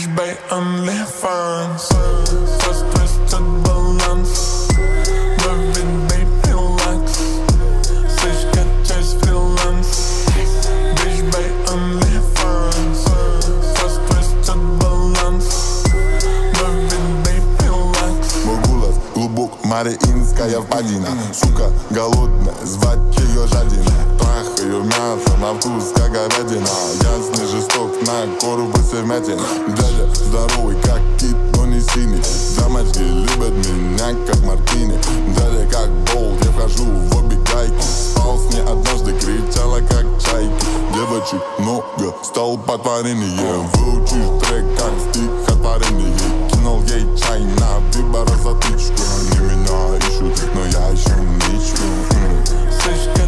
Bitch bei OnlyFans. Fast twisted balans. Movie baby likes. Sich catches freelance. Bitch bei OnlyFans. Fast twisted balans. Movie baby likes. Мой голос глубок, мариинская впадина. Сука голодная, звать ее жадина. Трахаю мясо на вкус, как говядина. Ясный жесток, на корпусе вмятин. Дядя здоровый, как кит, но не синий. Дамочки любят меня, как мартини. Дядя как болт, я вхожу в обе гайки. Спал с ней однажды, кричала, как чайки. Девочек много, стал потворение. Выучишь трек, как стихотворение. Кинул ей чай на выбор затычку. Они меня ищут, но я еще не ищу.